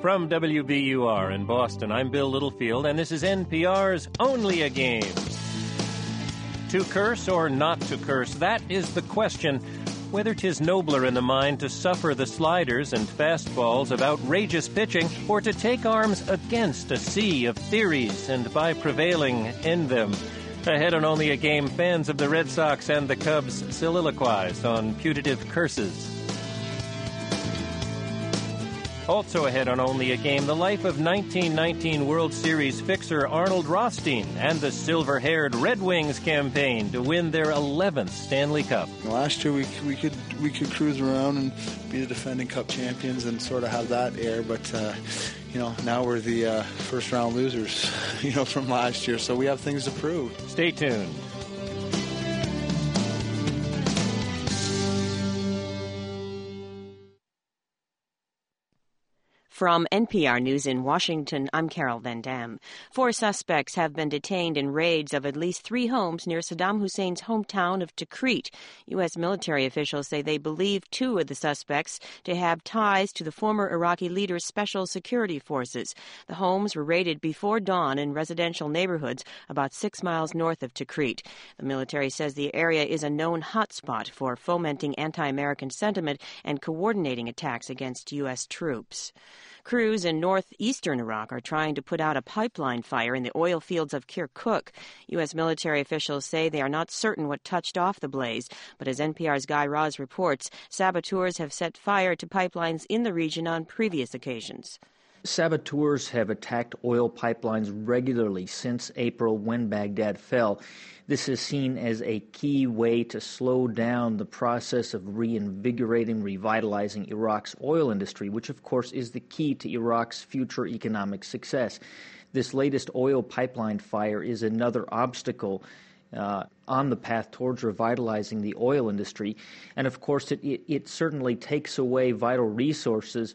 From WBUR in Boston, I'm Bill Littlefield, and this is NPR's Only a Game. To curse or not to curse, that is the question. Whether 'tis nobler in the mind to suffer the sliders and fastballs of outrageous pitching, or to take arms against a sea of theories and by prevailing end them. Ahead on Only a Game, fans of the Red Sox and the Cubs soliloquize on putative curses. Also ahead on Only a Game, the life of 1919 World Series fixer Arnold Rothstein and the silver-haired Red Wings campaign to win their 11th Stanley Cup. Last year we could cruise around and be the defending Cup champions and sort of have that air, but now we're the first-round losers, from last year, so we have things to prove. Stay tuned. From NPR News in Washington, I'm Carol Van Dam. 4 suspects have been detained in raids of at least 3 homes near Saddam Hussein's hometown of Tikrit. U.S. military officials say they believe 2 of the suspects to have ties to the former Iraqi leader's special security forces. The homes were raided before dawn in residential neighborhoods about 6 miles north of Tikrit. The military says the area is a known hotspot for fomenting anti-American sentiment and coordinating attacks against U.S. troops. Crews in northeastern Iraq are trying to put out a pipeline fire in the oil fields of Kirkuk. U.S. military officials say they are not certain what touched off the blaze, but as NPR's Guy Raz reports, saboteurs have set fire to pipelines in the region on previous occasions. Saboteurs have attacked oil pipelines regularly since April when Baghdad fell. This is seen as a key way to slow down the process of reinvigorating, revitalizing Iraq's oil industry, which of course is the key to Iraq's future economic success. This latest oil pipeline fire is another obstacle on the path towards revitalizing the oil industry. And of course, it certainly takes away vital resources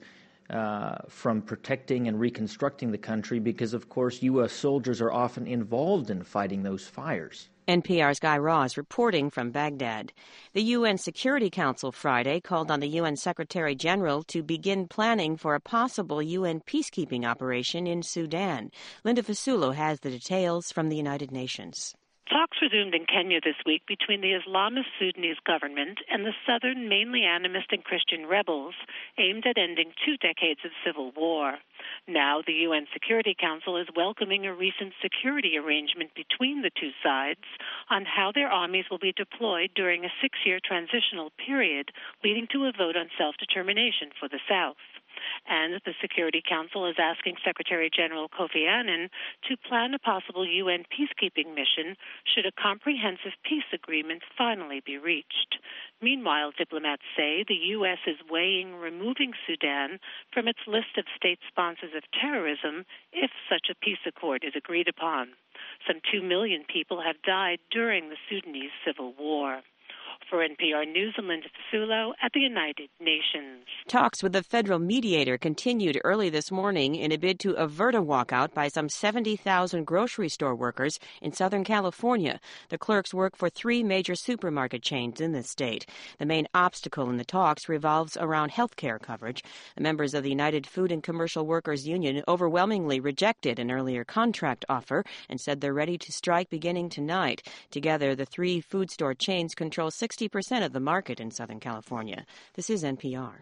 from protecting and reconstructing the country because, of course, U.S. soldiers are often involved in fighting those fires. NPR's Guy Raz reporting from Baghdad. The UN Security Council Friday called on the UN Secretary General to begin planning for a possible UN peacekeeping operation in Sudan. Linda Fasulo has the details from the United Nations. Talks resumed in Kenya this week between the Islamist Sudanese government and the southern, mainly animist and Christian rebels, aimed at ending 2 decades of civil war. Now the UN Security Council is welcoming a recent security arrangement between the 2 sides on how their armies will be deployed during a 6-year transitional period, leading to a vote on self-determination for the South. And the Security Council is asking Secretary General Kofi Annan to plan a possible UN peacekeeping mission should a comprehensive peace agreement finally be reached. Meanwhile, diplomats say the U.S. is weighing removing Sudan from its list of state sponsors of terrorism if such a peace accord is agreed upon. Some 2 million people have died during the Sudanese civil war. For NPR News, I'm Linda Fasulo at the United Nations. Talks with the federal mediator continued early this morning in a bid to avert a walkout by some 70,000 grocery store workers in Southern California. The clerks work for 3 major supermarket chains in the state. The main obstacle in the talks revolves around health care coverage. The members of the United Food and Commercial Workers Union overwhelmingly rejected an earlier contract offer and said they're ready to strike beginning tonight. Together, the 3 food store chains control 60% of the market in Southern California. This is NPR.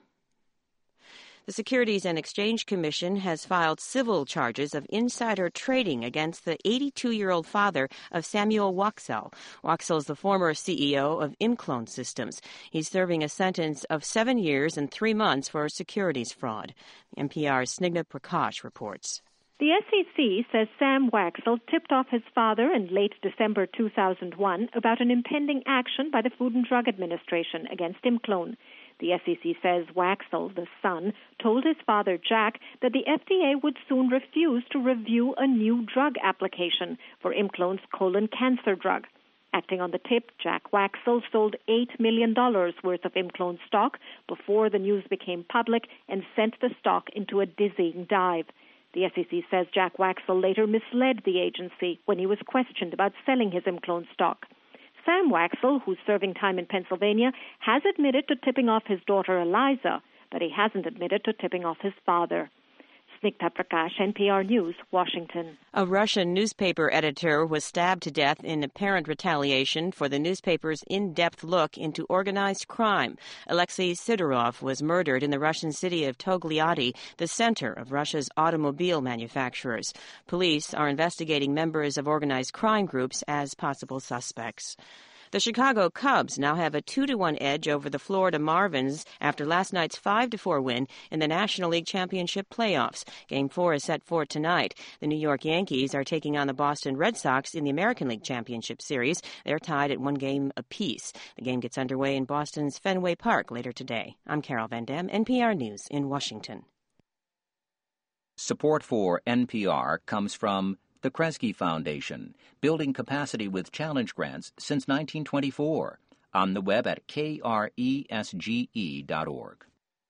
The Securities and Exchange Commission has filed civil charges of insider trading against the 82-year-old father of Samuel Waksal. Waksal is the former CEO of Imclone Systems. He's serving a sentence of 7 years and 3 months for securities fraud. NPR's Snigdha Prakash reports. The SEC says Sam Waksal tipped off his father in late December 2001 about an impending action by the Food and Drug Administration against Imclone. The SEC says Waksal, the son, told his father, Jack, that the FDA would soon refuse to review a new drug application for Imclone's colon cancer drug. Acting on the tip, Jack Waksal sold $8 million worth of Imclone stock before the news became public and sent the stock into a dizzying dive. The SEC says Jack Waksal later misled the agency when he was questioned about selling his Imclone stock. Sam Waksal, who's serving time in Pennsylvania, has admitted to tipping off his daughter Eliza, but he hasn't admitted to tipping off his father. Snigdha Prakash, NPR News, Washington. A Russian newspaper editor was stabbed to death in apparent retaliation for the newspaper's in-depth look into organized crime. Alexei Sidorov was murdered in the Russian city of Togliatti, the center of Russia's automobile manufacturers. Police are investigating members of organized crime groups as possible suspects. The Chicago Cubs now have a 2-1 edge over the Florida Marlins after last night's 5-4 win in the National League Championship playoffs. Game 4 is set for tonight. The New York Yankees are taking on the Boston Red Sox in the American League Championship Series. They're tied at 1 game apiece. The game gets underway in Boston's Fenway Park later today. I'm Carol Van Dam, NPR News in Washington. Support for NPR comes from the Kresge Foundation, building capacity with challenge grants since 1924. On the web at kresge.org.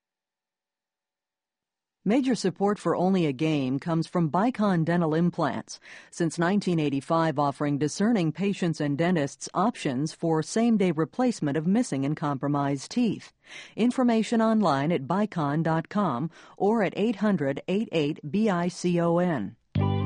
Major support for Only a Game comes from Bicon Dental Implants. Since 1985, offering discerning patients and dentists options for same-day replacement of missing and compromised teeth. Information online at bicon.com or at 800-88-BICON.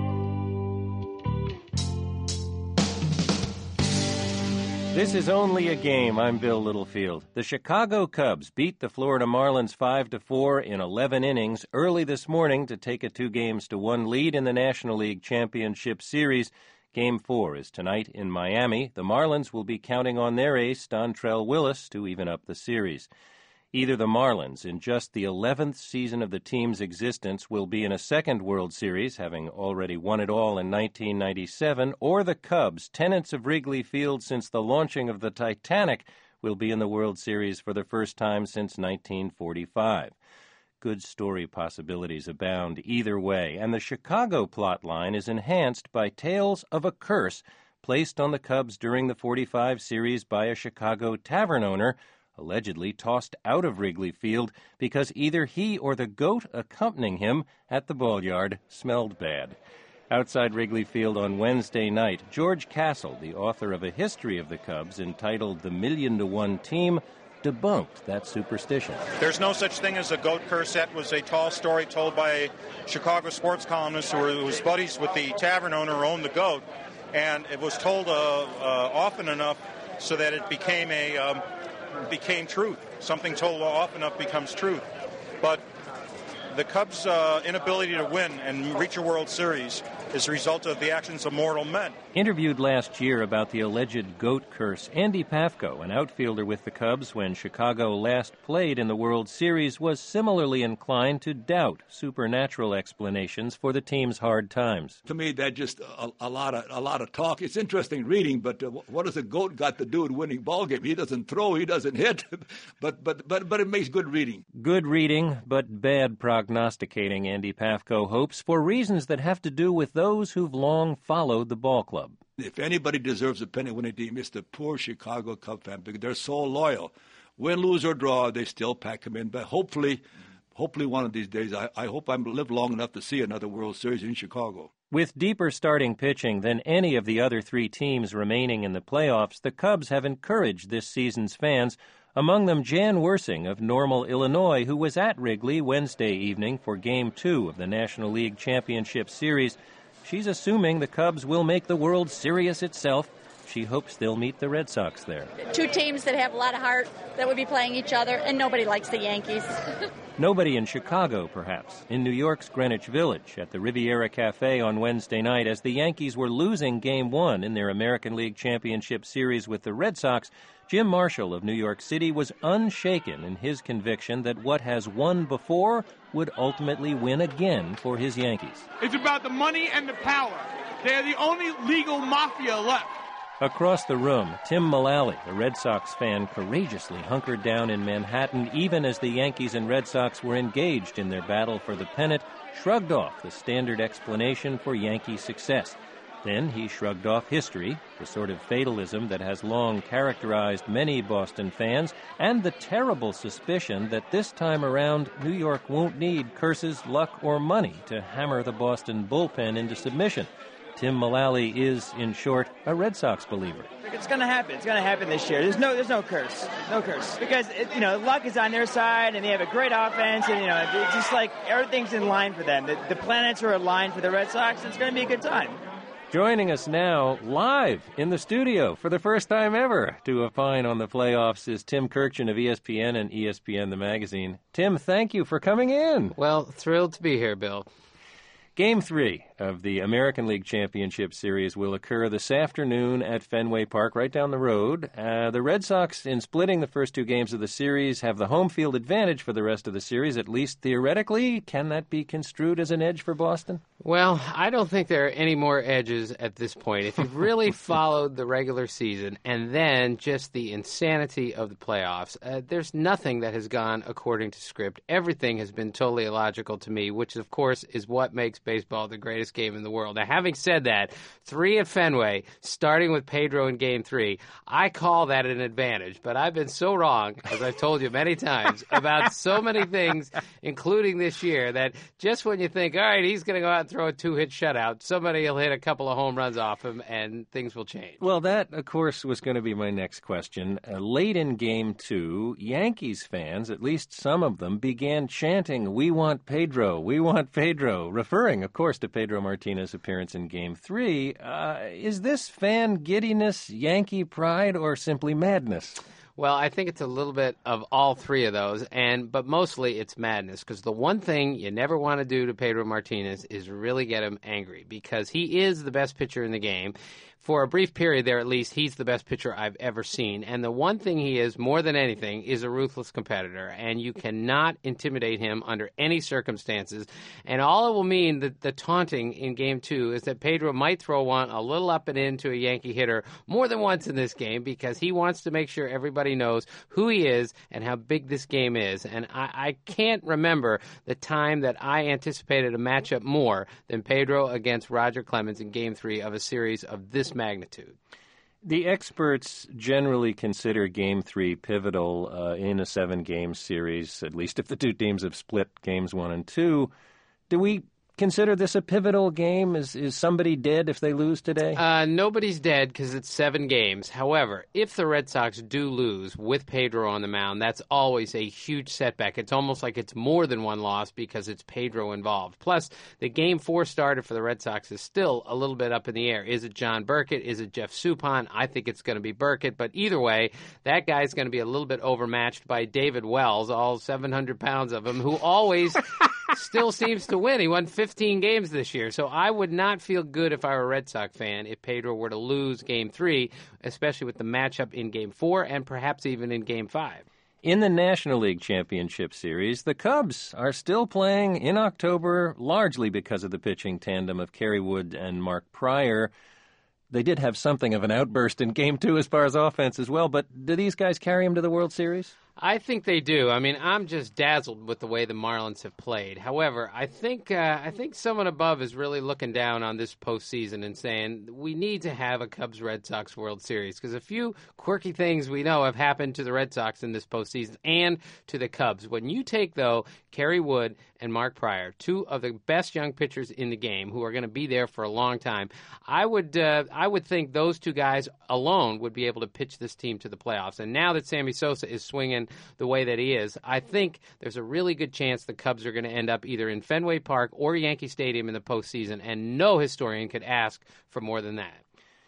This is Only a Game. I'm Bill Littlefield. The Chicago Cubs beat the Florida Marlins 5-4 in 11 innings early this morning to take a 2-1 lead in the National League Championship Series. Game 4 is tonight in Miami. The Marlins will be counting on their ace, Dontrelle Willis, to even up the series. Either the Marlins, in just the 11th season of the team's existence, will be in a second World Series, having already won it all in 1997, or the Cubs, tenants of Wrigley Field since the launching of the Titanic, will be in the World Series for the first time since 1945. Good story possibilities abound either way, and the Chicago plotline is enhanced by tales of a curse placed on the Cubs during the '45 series by a Chicago tavern owner, allegedly tossed out of Wrigley Field because either he or the goat accompanying him at the ball yard smelled bad. Outside Wrigley Field on Wednesday night, George Castle, the author of a history of the Cubs entitled The 1,000,000-to-1 Team, debunked that superstition. There's no such thing as a goat curse. That was a tall story told by a Chicago sports columnist who was buddies with the tavern owner who owned the goat, and it was told often enough so that it became truth. Something told often enough becomes truth. But the Cubs' inability to win and reach a World Series is a result of the actions of mortal men. Interviewed last year about the alleged goat curse, Andy Pafko, an outfielder with the Cubs when Chicago last played in the World Series, was similarly inclined to doubt supernatural explanations for the team's hard times. To me, that's just a lot of talk. It's interesting reading, but what has a goat got to do with winning ball game? He doesn't throw, he doesn't hit, but it makes good reading. Good reading, but bad prognosticating, Andy Pafko hopes, for reasons that have to do with those who've long followed the ball club. If anybody deserves a pennant-winning team, it's the poor Chicago Cub fan, because they're so loyal. Win, lose, or draw, they still pack them in. But hopefully one of these days, I hope I live long enough to see another World Series in Chicago. With deeper starting pitching than any of the other three teams remaining in the playoffs, the Cubs have encouraged this season's fans, among them Jan Wersing of Normal, Illinois, who was at Wrigley Wednesday evening for Game 2 of the National League Championship Series. She's assuming the Cubs will make the World Series itself. She hopes they'll meet the Red Sox there. Two teams that have a lot of heart that would be playing each other, and nobody likes the Yankees. Nobody in Chicago, perhaps. In New York's Greenwich Village at the Riviera Cafe on Wednesday night, as the Yankees were losing Game 1 in their American League Championship Series with the Red Sox, Jim Marshall of New York City was unshaken in his conviction that what has won before would ultimately win again for his Yankees. It's about the money and the power. They're the only legal mafia left. Across the room, Tim Mullally, a Red Sox fan, courageously hunkered down in Manhattan even as the Yankees and Red Sox were engaged in their battle for the pennant, shrugged off the standard explanation for Yankee success. Then he shrugged off history, the sort of fatalism that has long characterized many Boston fans, and the terrible suspicion that this time around New York won't need curses, luck, or money to hammer the Boston bullpen into submission. Tim Mullally is, in short, a Red Sox believer. It's going to happen. It's going to happen this year. There's no curse. No curse. Because, luck is on their side, and they have a great offense, and, it's just like everything's in line for them. The planets are aligned for the Red Sox. It's going to be a good time. Joining us now, live in the studio for the first time ever to opine on the playoffs is Tim Kurkjian of ESPN and ESPN the Magazine. Tim, thank you for coming in. Well, thrilled to be here, Bill. Game 3 of the American League Championship Series will occur this afternoon at Fenway Park, right down the road. The Red Sox, in splitting the first 2 games of the series, have the home field advantage for the rest of the series, at least theoretically. Can that be construed as an edge for Boston? Well, I don't think there are any more edges at this point. If you've really followed the regular season and then just the insanity of the playoffs, there's nothing that has gone according to script. Everything has been totally illogical to me, which, of course, is what makes baseball the greatest game in the world. Now, having said that, 3 at Fenway, starting with Pedro in Game 3, I call that an advantage. But I've been so wrong, as I've told you many times, about so many things, including this year, that just when you think, all right, he's going to go out and throw a 2-hit shutout, somebody will hit a couple of home runs off him, and things will change. Well, that, of course, was going to be my next question. Late in Game 2, Yankees fans, at least some of them, began chanting, "We want Pedro, we want Pedro," referring, of course, to Pedro Martinez's appearance in Game 3. Is this fan giddiness, Yankee pride, or simply madness? Well, I think it's a little bit of all 3 of those, but mostly it's madness, because the one thing you never want to do to Pedro Martinez is really get him angry, because he is the best pitcher in the game. For a brief period there, at least, he's the best pitcher I've ever seen. And the one thing he is, more than anything, is a ruthless competitor. And you cannot intimidate him under any circumstances. And all it will mean, that the taunting in Game 2, is that Pedro might throw one a little up and in to a Yankee hitter more than once in this game, because he wants to make sure everybody knows who he is and how big this game is. And I can't remember the time that I anticipated a matchup more than Pedro against Roger Clemens in Game 3 of a series of this magnitude. The experts generally consider Game 3 pivotal in a 7-game series, at least if the 2 teams have split Games 1 and 2. Do we consider this a pivotal game? Is somebody dead if they lose today? Nobody's dead because it's 7 games. However, if the Red Sox do lose with Pedro on the mound, that's always a huge setback. It's almost like it's more than one loss because it's Pedro involved. Plus, the Game 4 starter for the Red Sox is still a little bit up in the air. Is it John Burkett? Is it Jeff Suppan? I think it's going to be Burkett. But either way, that guy's going to be a little bit overmatched by David Wells, all 700 pounds of him, who always still seems to win. He won 15 games this year. So I would not feel good if I were a Red Sox fan if Pedro were to lose Game 3, especially with the matchup in Game 4 and perhaps even in Game 5. In the National League Championship Series, the Cubs are still playing in October, largely because of the pitching tandem of Kerry Wood and Mark Prior. They did have something of an outburst in Game 2 as far as offense as well, but do these guys carry him to the World Series? I think they do. I mean, I'm just dazzled with the way the Marlins have played. However, I think someone above is really looking down on this postseason and saying we need to have a Cubs-Red Sox World Series, because a few quirky things we know have happened to the Red Sox in this postseason and to the Cubs. When you take, though, Kerry Wood and Mark Prior, 2 of the best young pitchers in the game who are going to be there for a long time, I would think those 2 guys alone would be able to pitch this team to the playoffs. And now that Sammy Sosa is swinging the way that he is, I think there's a really good chance the Cubs are going to end up either in Fenway Park or Yankee Stadium in the postseason, and no historian could ask for more than that.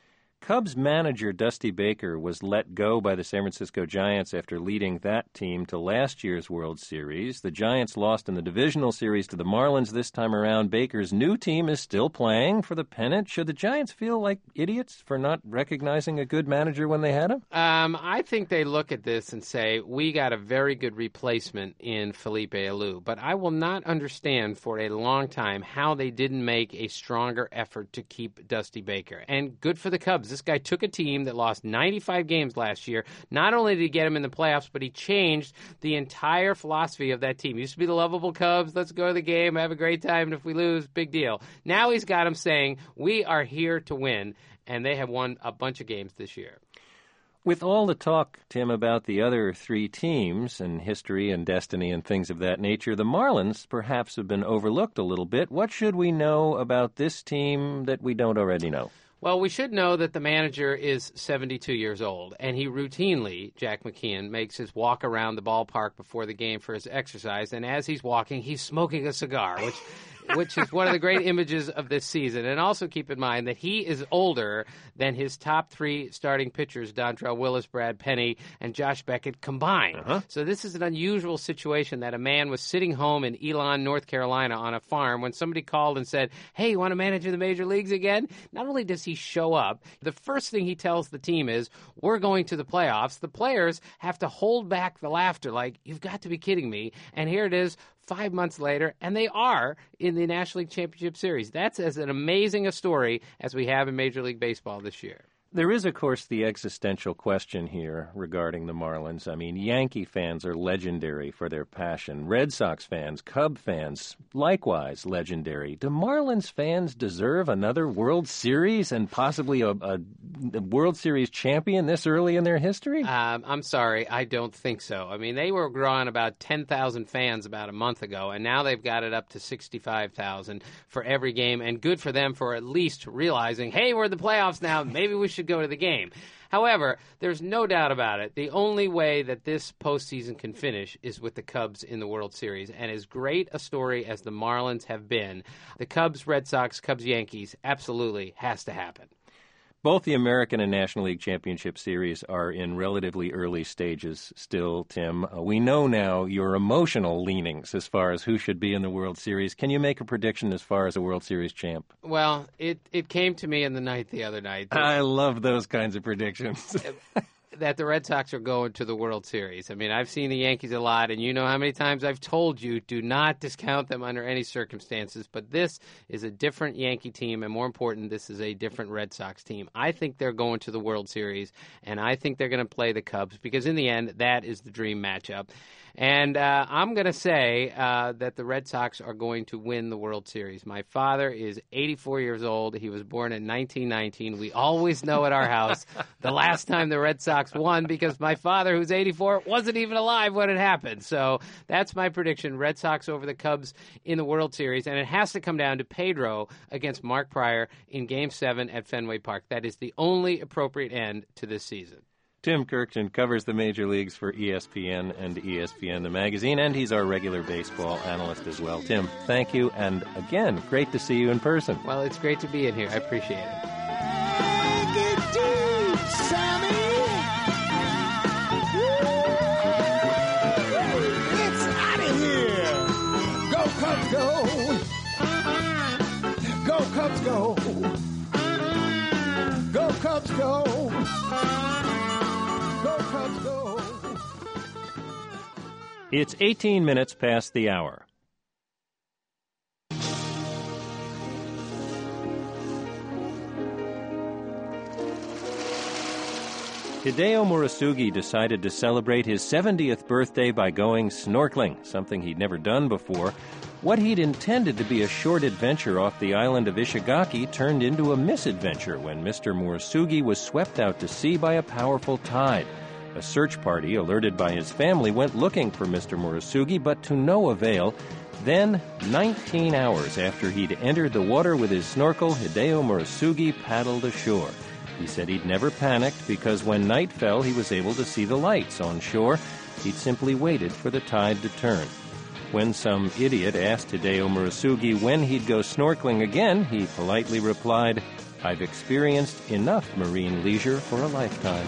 Cubs manager Dusty Baker was let go by the San Francisco Giants after leading that team to last year's World Series. The Giants lost in the divisional series to the Marlins this time around. Baker's new team is still playing for the pennant. Should the Giants feel like idiots for not recognizing a good manager when they had him? I think they look at this and say, we got a very good replacement in Felipe Alou, but I will not understand for a long time how they didn't make a stronger effort to keep Dusty Baker. And good for the Cubs. This guy took a team that lost 95 games last year. Not only did he get him in the playoffs, but he changed the entire philosophy of that team. It used to be the lovable Cubs. Let's go to the game, have a great time, and if we lose, big deal. Now he's got them saying, we are here to win, and they have won a bunch of games this year. With all the talk, Tim, about the other three teams and history and destiny and things of that nature, the Marlins perhaps have been overlooked a little bit. What should we know about this team that we don't already know? Well, we should know that the manager is 72 years old, and he routinely, Jack McKeon, makes his walk around the ballpark before the game for his exercise, and as he's walking, he's smoking a cigar, which is one of the great images of this season. And also keep in mind that he is older than his top three starting pitchers, Dontrelle Willis, Brad Penny, and Josh Beckett combined. So this is an unusual situation that a man was sitting home in Elon, North Carolina on a farm when somebody called and said, hey, you want to manage the major leagues again? Not only does he show up, the first thing he tells the team is, we're going to the playoffs. The players have to hold back the laughter like, you've got to be kidding me. And here it is, 5 months later, and they are in the National League Championship Series. That's as an amazing a story as we have in Major League Baseball this year. There is, of course, the existential question here regarding the Marlins. I mean, Yankee fans are legendary for their passion. Red Sox fans, Cub fans, likewise legendary. Do Marlins fans deserve another World Series and possibly a World Series champion this early in their history? I'm sorry, I don't think so. I mean, they were drawing about 10,000 fans about a month ago, and now they've got it up to 65,000 for every game, and good for them for at least realizing, hey, we're in the playoffs now, maybe we should go to the game. However, there's no doubt about it. The only way that this postseason can finish is with the Cubs in the World Series. And as great a story as the Marlins have been, the Cubs, Red Sox, Cubs, Yankees absolutely has to happen. Both the American and National League Championship Series are in relatively early stages still, Tim. We know now your emotional leanings as far as who should be in the World Series. Can you make a prediction as far as a World Series champ? Well, it came to me in the night the other night. I love those kinds of predictions. That the Red Sox are going to the World Series. I mean, I've seen the Yankees a lot, and you know how many times I've told you, do not discount them under any circumstances. But this is a different Yankee team, and more important, this is a different Red Sox team. I think they're going to the World Series, and I think they're going to play the Cubs, because in the end, that is the dream matchup. And I'm going to say that the Red Sox are going to win the World Series. My father is 84 years old. He was born in 1919. We always know at our house the last time the Red Sox won, because my father, who's 84, wasn't even alive when it happened. So that's my prediction, Red Sox over the Cubs in the World Series. And it has to come down to Pedro against Mark Prior in Game 7 at Fenway Park. That is the only appropriate end to this season. Tim Kurkjian covers the major leagues for ESPN and ESPN the magazine, and he's our regular baseball analyst as well. Tim, thank you, and again, great to see you in person. Well, it's great to be in here. I appreciate it. Get deep, Sammy! It's out of here! Go, Cubs, go! Go, Cubs, go! Go, Cubs, go! It's 18 minutes past the hour. Hideo Murasugi decided to celebrate his 70th birthday by going snorkeling, something he'd never done before. What he'd intended to be a short adventure off the island of Ishigaki turned into a misadventure when Mr. Murasugi was swept out to sea by a powerful tide. A search party, alerted by his family, went looking for Mr. Murasugi, but to no avail. Then, 19 hours after he'd entered the water with his snorkel, Hideo Murasugi paddled ashore. He said he'd never panicked because when night fell, he was able to see the lights on shore. He'd simply waited for the tide to turn. When some idiot asked Hideo Murasugi when he'd go snorkeling again, he politely replied, "I've experienced enough marine leisure for a lifetime."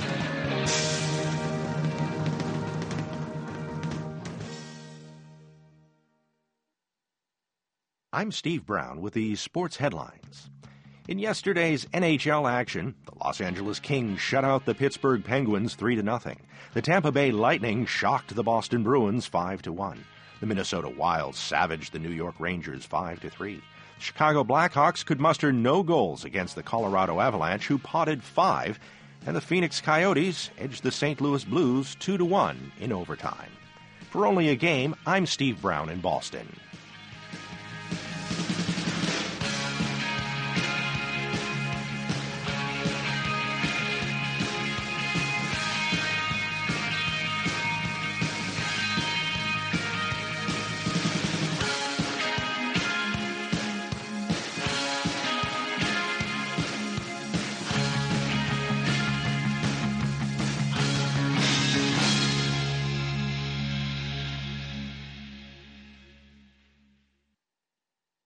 I'm Steve Brown with the sports headlines. In yesterday's NHL action, the Los Angeles Kings shut out the Pittsburgh Penguins 3-0. The Tampa Bay Lightning shocked the Boston Bruins 5-1. The Minnesota Wild savaged the New York Rangers 5-3. Chicago Blackhawks could muster no goals against the Colorado Avalanche, who potted 5, and the Phoenix Coyotes edged the St. Louis Blues 2-1 in overtime. For only a game, I'm Steve Brown in Boston.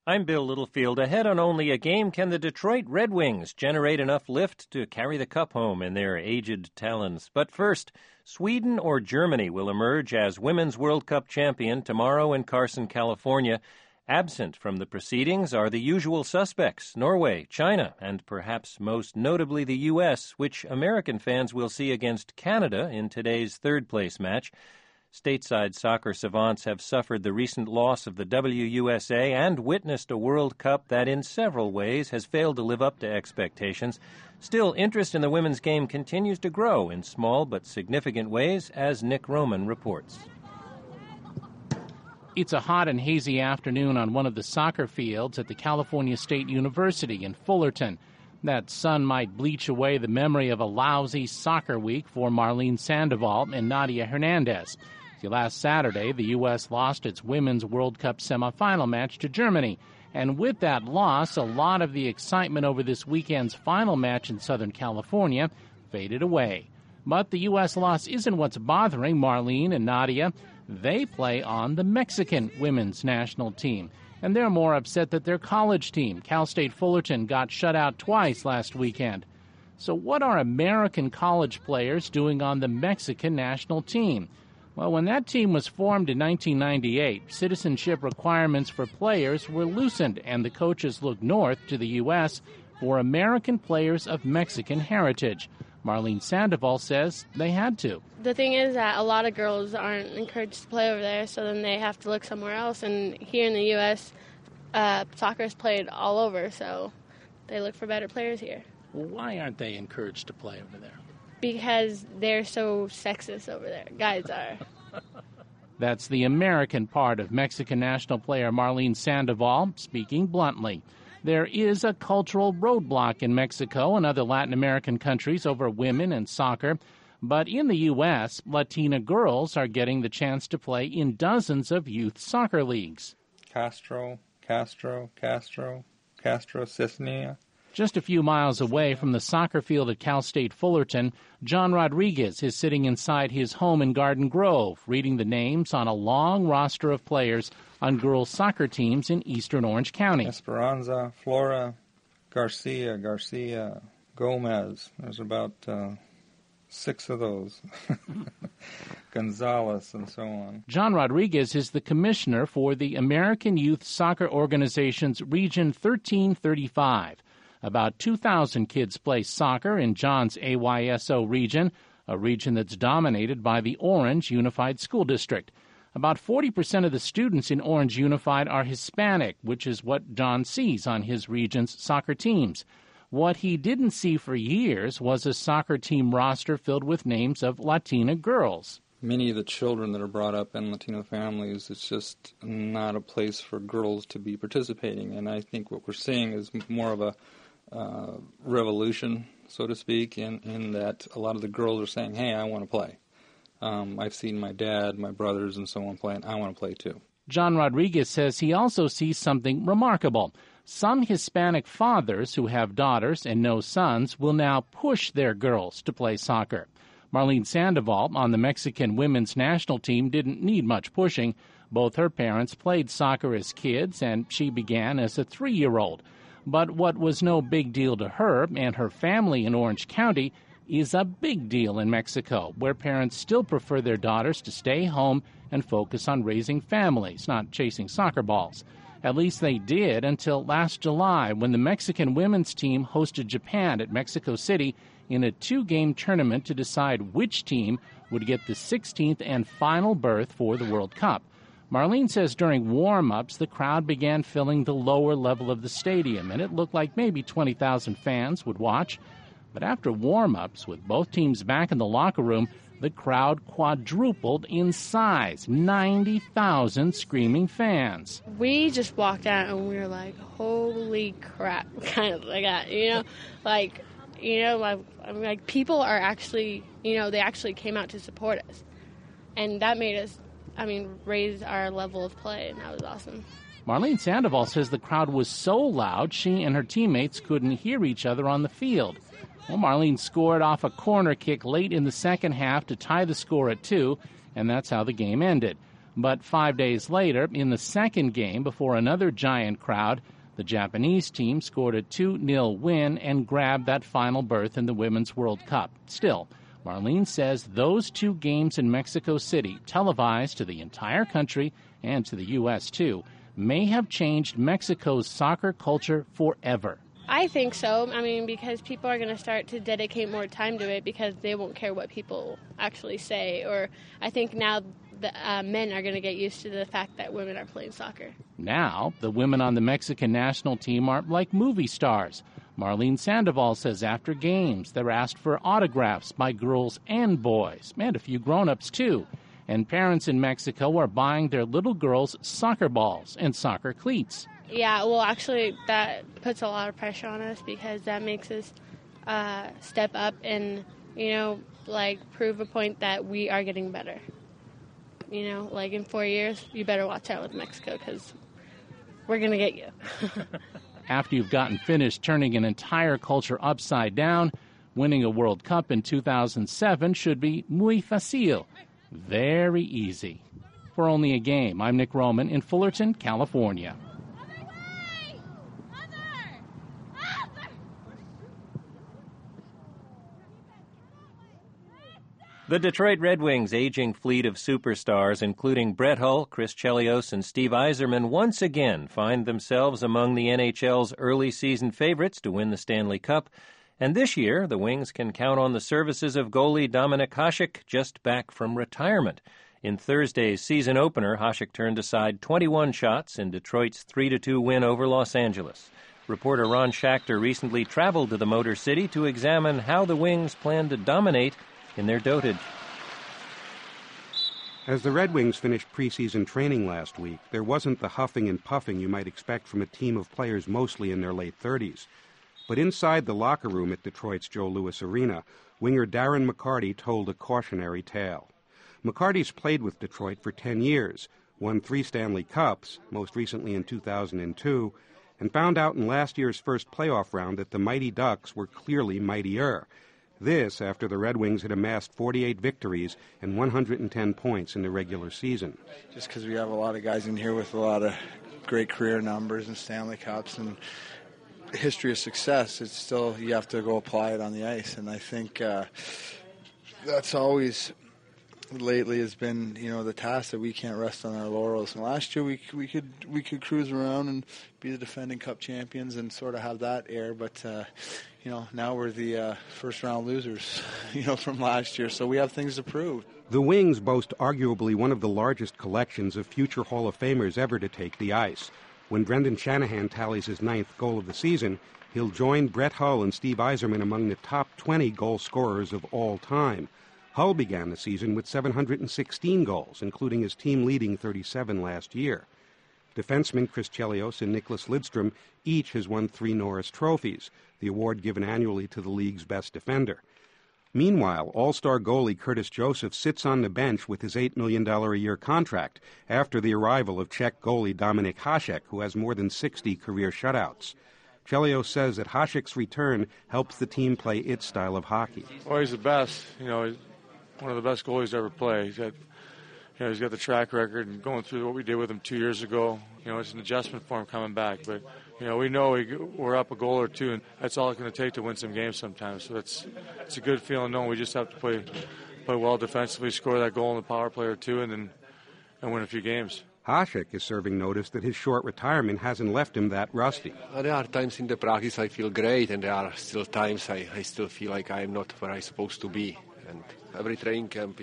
I'm Bill Littlefield. Ahead on Only a Game, can the Detroit Red Wings generate enough lift to carry the cup home in their aged talons? But first, Sweden or Germany will emerge as Women's World Cup champion tomorrow in Carson, California. Absent from the proceedings are the usual suspects, Norway, China, and perhaps most notably the U.S., which American fans will see against Canada in today's third-place match. Stateside soccer savants have suffered the recent loss of the WUSA and witnessed a World Cup that in several ways has failed to live up to expectations. Still, interest in the women's game continues to grow in small but significant ways, as Nick Roman reports. It's a hot and hazy afternoon on one of the soccer fields at the California State University in Fullerton. That sun might bleach away the memory of a lousy soccer week for Marlene Sandoval and Nadia Hernandez. See, last Saturday, the U.S. lost its Women's World Cup semifinal match to Germany. And with that loss, a lot of the excitement over this weekend's final match in Southern California faded away. But the U.S. loss isn't what's bothering Marlene and Nadia. They play on the Mexican women's national team, and they're more upset that their college team, Cal State Fullerton, got shut out twice last weekend. So what are American college players doing on the Mexican national team? Well, when that team was formed in 1998, citizenship requirements for players were loosened, and the coaches looked north to the U.S. for American players of Mexican heritage. Marlene Sandoval says they had to. The thing is that a lot of girls aren't encouraged to play over there, so then they have to look somewhere else. And here in the U.S., soccer is played all over, so they look for better players here. Well, why aren't they encouraged to play over there? Because they're so sexist over there. Guys are. That's the American part of Mexican national player Marlene Sandoval, speaking bluntly. There is a cultural roadblock in Mexico and other Latin American countries over women and soccer. But in the U.S., Latina girls are getting the chance to play in dozens of youth soccer leagues. Castro, Cisnea. Just a few miles away from the soccer field at Cal State Fullerton, John Rodriguez is sitting inside his home in Garden Grove, reading the names on a long roster of players on girls' soccer teams in eastern Orange County. Esperanza, Flora, Garcia, Gomez. There's about 6 of those. Gonzalez, and so on. John Rodriguez is the commissioner for the American Youth Soccer Organization's Region 1335. About 2,000 kids play soccer in John's AYSO region, a region that's dominated by the Orange Unified School District. About 40% of the students in Orange Unified are Hispanic, which is what John sees on his region's soccer teams. What he didn't see for years was a soccer team roster filled with names of Latina girls. Many of the children that are brought up in Latino families, it's just not a place for girls to be participating. And I think what we're seeing is more of a revolution, so to speak, in that a lot of the girls are saying, hey, I want to play. I've seen my dad, my brothers, and so on playing. I want to play too. John Rodriguez says he also sees something remarkable. Some Hispanic fathers who have daughters and no sons will now push their girls to play soccer. Marlene Sandoval on the Mexican women's national team didn't need much pushing. Both her parents played soccer as kids, and she began as a 3-year-old. But what was no big deal to her and her family in Orange County is a big deal in Mexico, where parents still prefer their daughters to stay home and focus on raising families, not chasing soccer balls. At least they did until last July, when the Mexican women's team hosted Japan at Mexico City in a 2-game tournament to decide which team would get the 16th and final berth for the World Cup. Marlene says during warm-ups, the crowd began filling the lower level of the stadium, and it looked like maybe 20,000 fans would watch. But after warm-ups, with both teams back in the locker room, the crowd quadrupled in size, 90,000 screaming fans. We just walked out and we were like, holy crap, kind of like that, like people are actually, they actually came out to support us. And that made us, raise our level of play, and that was awesome. Marlene Sandoval says the crowd was so loud she and her teammates couldn't hear each other on the field. Well, Marlene scored off a corner kick late in the second half to tie the score at 2, and that's how the game ended. But 5 days later, in the second game before another giant crowd, the Japanese team scored a 2-0 win and grabbed that final berth in the Women's World Cup. Still, Marlene says those 2 games in Mexico City, televised to the entire country and to the U.S. too, may have changed Mexico's soccer culture forever. I think so. I mean, because people are going to start to dedicate more time to it because they won't care what people actually say. Or I think now the men are going to get used to the fact that women are playing soccer. Now, the women on the Mexican national team are like movie stars. Marlene Sandoval says after games, they're asked for autographs by girls and boys, and a few grown-ups too. And parents in Mexico are buying their little girls soccer balls and soccer cleats. Yeah, well, actually, that puts a lot of pressure on us because that makes us step up and, prove a point that we are getting better. In 4 years, you better watch out with Mexico because we're going to get you. After you've gotten finished turning an entire culture upside down, winning a World Cup in 2007 should be muy fácil, very easy. For Only a Game, I'm Nick Roman in Fullerton, California. The Detroit Red Wings' aging fleet of superstars, including Brett Hull, Chris Chelios, and Steve Yzerman, once again find themselves among the NHL's early season favorites to win the Stanley Cup. And this year, the Wings can count on the services of goalie Dominik Hasek, just back from retirement. In Thursday's season opener, Hasek turned aside 21 shots in Detroit's 3-2 win over Los Angeles. Reporter Ron Schachter recently traveled to the Motor City to examine how the Wings plan to dominate in their dotage. As the Red Wings finished preseason training last week, there wasn't the huffing and puffing you might expect from a team of players mostly in their late 30s. But inside the locker room at Detroit's Joe Louis Arena, winger Darren McCarty told a cautionary tale. McCarty's played with Detroit for 10 years, won 3 Stanley Cups, most recently in 2002, and found out in last year's first playoff round that the Mighty Ducks were clearly mightier. This after the Red Wings had amassed 48 victories and 110 points in the regular season. Just because we have a lot of guys in here with a lot of great career numbers and Stanley Cups and history of success, it's still, you have to go apply it on the ice. And I think that's always lately has been, the task that we can't rest on our laurels. And last year we could cruise around and be the defending Cup champions and sort of have that air, but now we're the first round losers, from last year. So we have things to prove. The Wings boast arguably one of the largest collections of future Hall of Famers ever to take the ice. When Brendan Shanahan tallies his 9th goal of the season, he'll join Brett Hull and Steve Yzerman among the top 20 goal scorers of all time. Hull began the season with 716 goals, including his team-leading 37 last year. Defensemen Chris Chelios and Nicholas Lidstrom each has won 3 Norris trophies, the award given annually to the league's best defender. Meanwhile, all-star goalie Curtis Joseph sits on the bench with his $8 million a year contract after the arrival of Czech goalie Dominik Hasek, who has more than 60 career shutouts. Chelios says that Hasek's return helps the team play its style of hockey. Well, he's the best. He's one of the best goalies to ever play. He's got the track record, and going through what we did with him 2 years ago, it's an adjustment for him coming back. But, we know we're up a goal or two, and that's all it's going to take to win some games sometimes. So it's a good feeling knowing we just have to play well defensively, score that goal in the power play or two, and win a few games. Hasek is serving notice that his short retirement hasn't left him that rusty. There are times in the practice I feel great, and there are still times I still feel like I'm not where I'm supposed to be. And every training camp,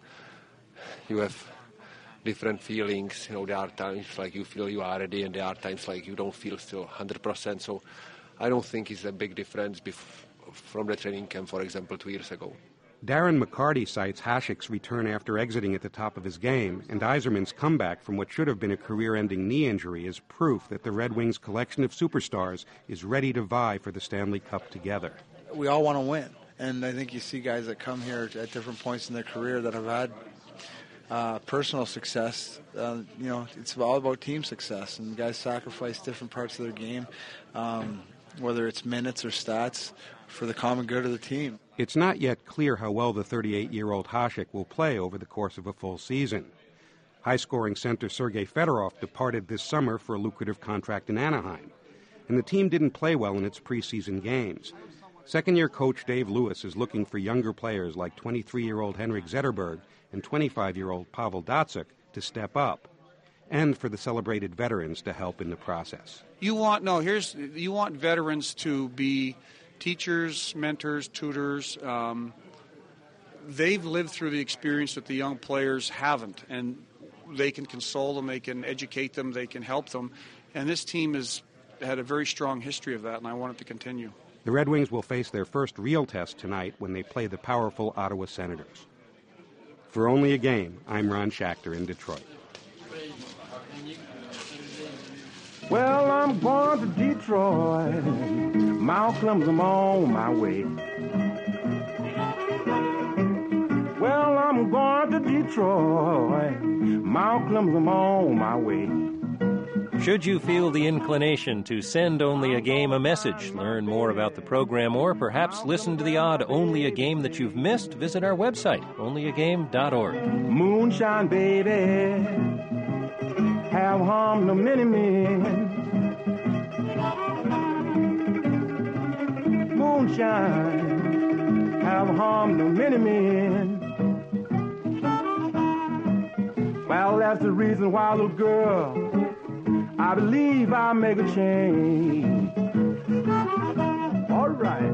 you have different feelings. There are times like you feel you are ready, and there are times like you don't feel still 100%. So I don't think it's a big difference from the training camp, for example, 2 years ago. Darren McCarty cites Hasek's return after exiting at the top of his game, and Yzerman's comeback from what should have been a career-ending knee injury as proof that the Red Wings' collection of superstars is ready to vie for the Stanley Cup together. We all want to win, and I think you see guys that come here at different points in their career that have had personal success. It's all about team success, and guys sacrifice different parts of their game, whether it's minutes or stats, for the common good of the team. It's not yet clear how well the 38-year-old Hasek will play over the course of a full season. High-scoring center Sergei Fedorov departed this summer for a lucrative contract in Anaheim. And the team didn't play well in its preseason games. Second-year coach Dave Lewis is looking for younger players like 23-year-old Henrik Zetterberg and 25-year-old Pavel Datsyuk to step up, and for the celebrated veterans to help in the process. You want veterans to be teachers, mentors, tutors. They've lived through the experience that the young players haven't, and they can console them, they can educate them, they can help them. And this team has had a very strong history of that, and I want it to continue. The Red Wings will face their first real test tonight when they play the powerful Ottawa Senators. For Only a Game, I'm Ron Schachter in Detroit. Well, I'm going to Detroit. Malcolm's I'm on my way. Well, I'm going to Detroit. Malcolm's I'm on my way. Should you feel the inclination to send Only a Game a message, learn more about the program, or perhaps listen to the odd Only a Game that you've missed, visit our website, onlyagame.org. Moonshine, baby, have harmed the many men. Moonshine, have harmed the many men. Well, that's the reason why, little girl, I believe I'll make a change. All right.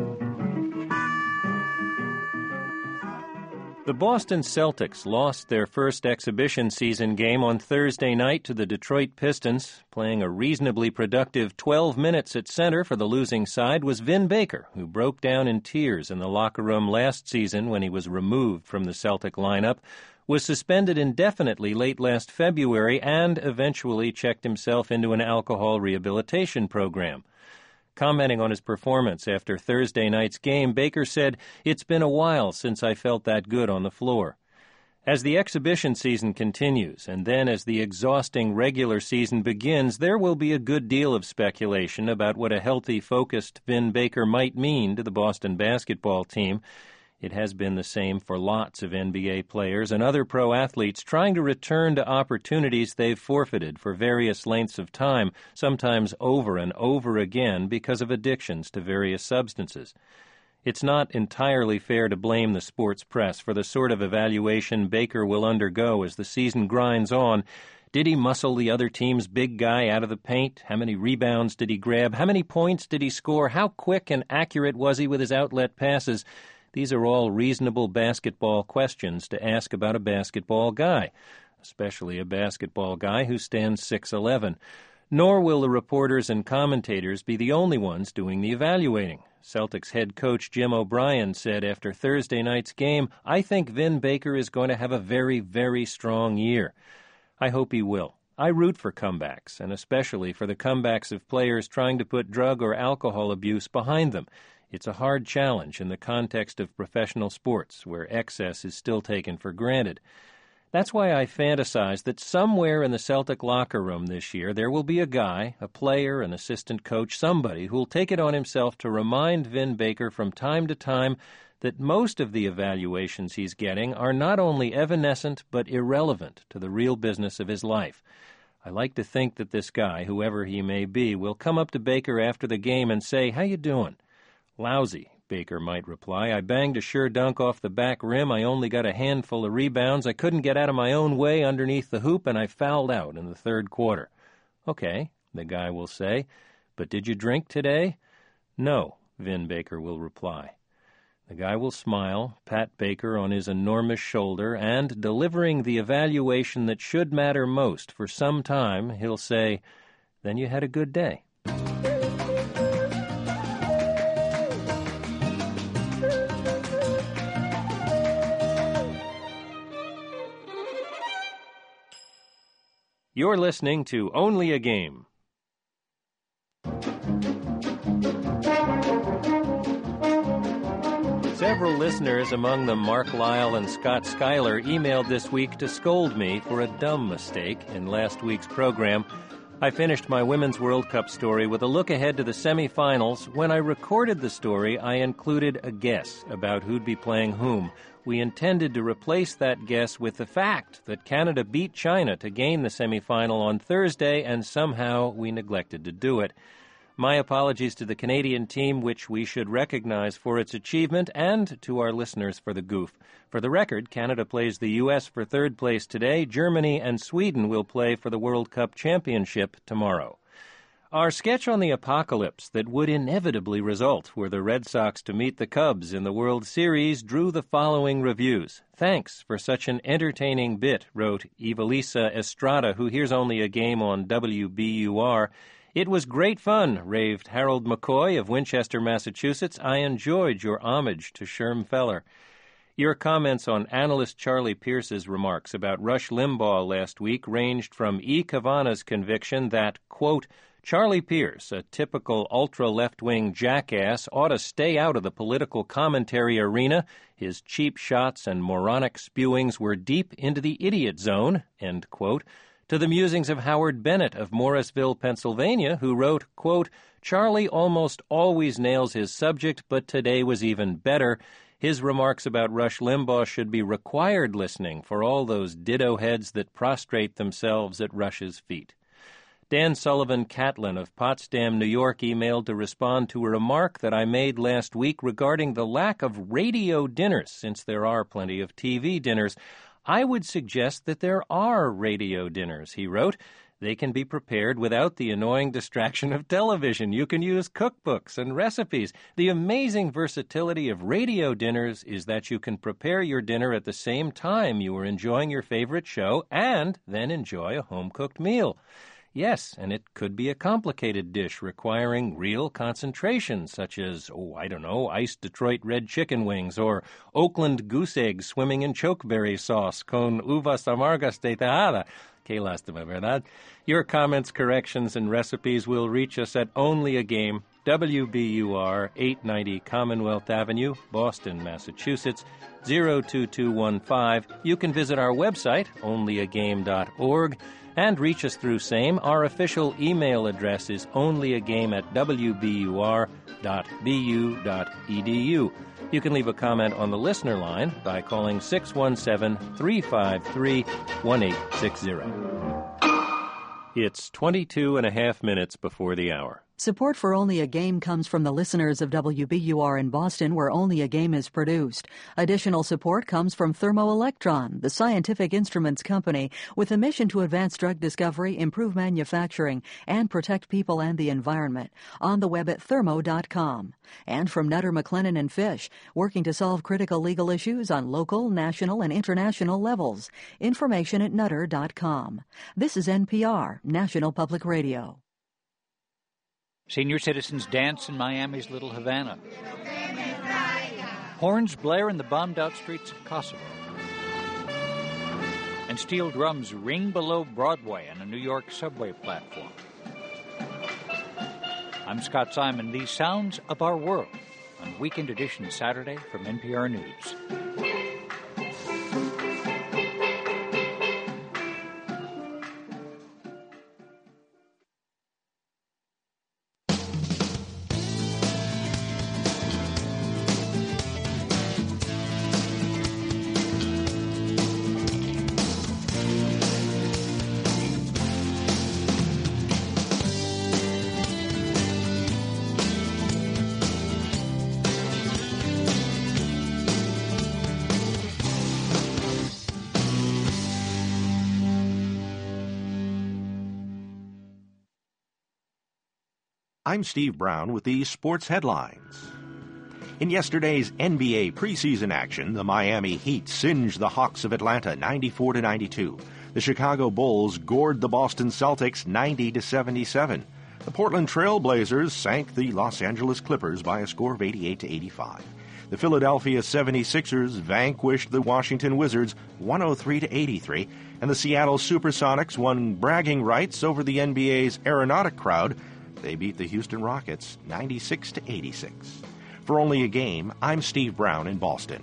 The Boston Celtics lost their first exhibition season game on Thursday night to the Detroit Pistons. Playing a reasonably productive 12 minutes at center for the losing side was Vin Baker, who broke down in tears in the locker room last season when he was removed from the Celtic lineup, was suspended indefinitely late last February, and eventually checked himself into an alcohol rehabilitation program. Commenting on his performance after Thursday night's game, Baker said, "It's been a while since I felt that good on the floor." As the exhibition season continues, and then as the exhausting regular season begins, there will be a good deal of speculation about what a healthy, focused Vin Baker might mean to the Boston basketball team. It has been the same for lots of NBA players and other pro athletes trying to return to opportunities they've forfeited for various lengths of time, sometimes over and over again because of addictions to various substances. It's not entirely fair to blame the sports press for the sort of evaluation Baker will undergo as the season grinds on. Did he muscle the other team's big guy out of the paint? How many rebounds did he grab? How many points did he score? How quick and accurate was he with his outlet passes? These are all reasonable basketball questions to ask about a basketball guy, especially a basketball guy who stands 6'11". Nor will the reporters and commentators be the only ones doing the evaluating. Celtics head coach Jim O'Brien said after Thursday night's game, "I think Vin Baker is going to have a very, very strong year." I hope he will. I root for comebacks, and especially for the comebacks of players trying to put drug or alcohol abuse behind them. It's a hard challenge in the context of professional sports, where excess is still taken for granted. That's why I fantasize that somewhere in the Celtic locker room this year there will be a guy, a player, an assistant coach, somebody who'll take it on himself to remind Vin Baker from time to time that most of the evaluations he's getting are not only evanescent but irrelevant to the real business of his life. I like to think that this guy, whoever he may be, will come up to Baker after the game and say, "How you doing?" "Lousy," Baker might reply. "I banged a sure dunk off the back rim. I only got a handful of rebounds. I couldn't get out of my own way underneath the hoop, and I fouled out in the third quarter." "Okay," the guy will say, "but did you drink today?" "No," Vin Baker will reply. The guy will smile, pat Baker on his enormous shoulder, and, delivering the evaluation that should matter most for some time, he'll say, "Then you had a good day." You're listening to Only a Game. Several listeners, among them Mark Lyle and Scott Schuyler, emailed this week to scold me for a dumb mistake in last week's program. I finished my Women's World Cup story with a look ahead to the semifinals. When I recorded the story, I included a guess about who'd be playing whom. We intended to replace that guess with the fact that Canada beat China to gain the semifinal on Thursday, and somehow we neglected to do it. My apologies to the Canadian team, which we should recognize for its achievement, and to our listeners for the goof. For the record, Canada plays the U.S. for third place today. Germany and Sweden will play for the World Cup Championship tomorrow. Our sketch on the apocalypse that would inevitably result were the Red Sox to meet the Cubs in the World Series drew the following reviews. "Thanks for such an entertaining bit," wrote Evelisa Estrada, who hears only a game on WBUR. "It was great fun," raved Harold McCoy of Winchester, Massachusetts. "I enjoyed your homage to Sherm Feller." Your comments on analyst Charlie Pierce's remarks about Rush Limbaugh last week ranged from E. Kavanagh's conviction that, quote, "Charlie Pierce, a typical ultra-left-wing jackass, ought to stay out of the political commentary arena. His cheap shots and moronic spewings were deep into the idiot zone," end quote, to the musings of Howard Bennett of Morrisville, Pennsylvania, who wrote, quote, "Charlie almost always nails his subject, but today was even better. His remarks about Rush Limbaugh should be required listening for all those ditto heads that prostrate themselves at Rush's feet." Dan Sullivan Catlin of Potsdam, New York, emailed to respond to a remark that I made last week regarding the lack of radio dinners, since there are plenty of TV dinners. "I would suggest that there are radio dinners," he wrote. "They can be prepared without the annoying distraction of television. You can use cookbooks and recipes. The amazing versatility of radio dinners is that you can prepare your dinner at the same time you are enjoying your favorite show and then enjoy a home-cooked meal. Yes, and it could be a complicated dish requiring real concentration, such as, iced Detroit red chicken wings or Oakland goose eggs swimming in chokeberry sauce con uvas amargas de Tejada. Que lástima, verdad? Your comments, corrections, and recipes will reach us at Only a Game, WBUR, 890 Commonwealth Avenue, Boston, Massachusetts, 02215. You can visit our website, onlyagame.org, and reach us through same. Our official email address is onlyagame@wbur.bu.edu. You can leave a comment on the listener line by calling 617-353-1860. It's 22 and a half minutes before the hour. Support for Only a Game comes from the listeners of WBUR in Boston, where Only a Game is produced. Additional support comes from Thermoelectron, the scientific instruments company, with a mission to advance drug discovery, improve manufacturing, and protect people and the environment. On the web at thermo.com. And from Nutter, McLennan & Fish, working to solve critical legal issues on local, national, and international levels. Information at nutter.com. This is NPR, National Public Radio. Senior citizens dance in Miami's Little Havana. Horns blare in the bombed-out streets of Kosovo. And steel drums ring below Broadway on a New York subway platform. I'm Scott Simon. These sounds of our world on Weekend Edition Saturday from NPR News. I'm Steve Brown with the sports headlines. In yesterday's NBA preseason action, the Miami Heat singed the Hawks of Atlanta 94-92. The Chicago Bulls gored the Boston Celtics 90-77. The Portland Trail Blazers sank the Los Angeles Clippers by a score of 88-85. The Philadelphia 76ers vanquished the Washington Wizards 103-83, and the Seattle Supersonics won bragging rights over the NBA's aeronautic crowd. They beat the Houston Rockets 96-86. For Only a Game, I'm Steve Brown in Boston.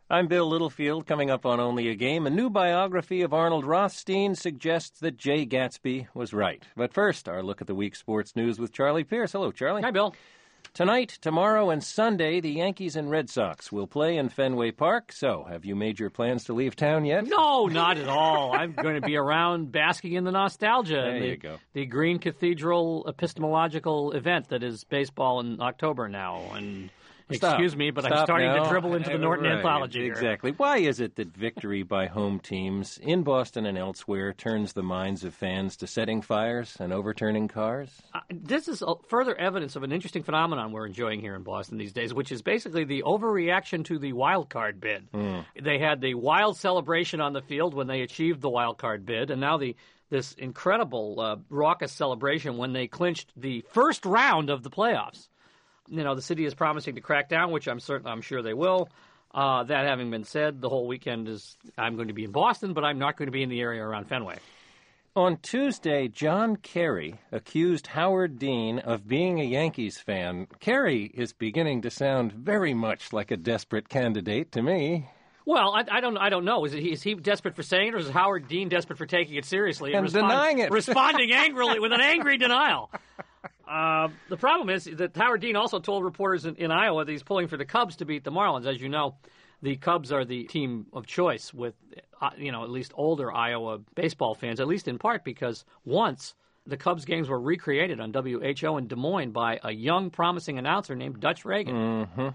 I'm Bill Littlefield. Coming up on Only a Game, a new biography of Arnold Rothstein suggests that Jay Gatsby was right. But first, our look at the week's sports news with Charlie Pierce. Hello, Charlie. Hi, Bill. Tonight, tomorrow, and Sunday, the Yankees and Red Sox will play in Fenway Park. So, have you made your plans to leave town yet? No, not at all. I'm going to be around basking in the nostalgia. There you go. The Green Cathedral epistemological event that is baseball in October now. And excuse me, but I'm starting to dribble into the Norton anthology here. Exactly. Why is it that victory by home teams in Boston and elsewhere turns the minds of fans to setting fires and overturning cars? This is further evidence of an interesting phenomenon we're enjoying here in Boston these days, which is basically the overreaction to the wild card bid. They had the wild celebration on the field when they achieved the wild card bid, and now this incredible raucous celebration when they clinched the first round of the playoffs. You know, the city is promising to crack down, which I'm sure they will. That having been said, the whole weekend I'm going to be in Boston, but I'm not going to be in the area around Fenway. On Tuesday, John Kerry accused Howard Dean of being a Yankees fan. Kerry is beginning to sound very much like a desperate candidate to me. Well, I don't know. Is he desperate for saying it, or is Howard Dean desperate for taking it seriously and denying it, responding angrily with an angry denial? The problem is that Howard Dean also told reporters in Iowa that he's pulling for the Cubs to beat the Marlins. As you know, the Cubs are the team of choice with, at least older Iowa baseball fans, at least in part because once the Cubs games were recreated on WHO in Des Moines by a young, promising announcer named Dutch Reagan.